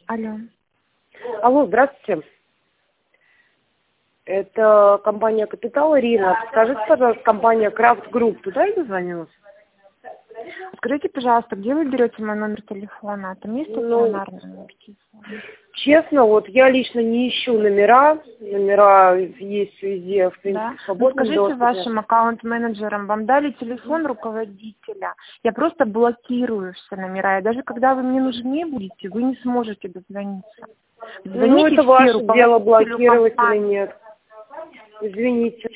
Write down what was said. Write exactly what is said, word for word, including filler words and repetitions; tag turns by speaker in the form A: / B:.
A: Алло.
B: Алло, здравствуйте. Это компания «Капитал», Ирина. Скажите, пожалуйста, компания «Крафт Групп». Туда я дозвонилась?
A: Скажите, пожалуйста, где вы берете мой номер телефона? Там есть стационарный
B: Ну,
A: номер телефона?
B: честно, вот я лично не ищу номера. Номера есть везде, в принципе,
A: Да.
B: в
A: Ну,
B: свободном
A: скажите
B: доступе.
A: вашим аккаунт-менеджерам, вам дали телефон руководителя. Я просто блокирую все номера. И даже когда вы мне нужны будете, вы не сможете дозвониться.
B: Ну,
A: Звоните
B: это
A: все
B: ваше дело,
A: руководителю
B: блокировать или
A: компании.
B: нет. Извините.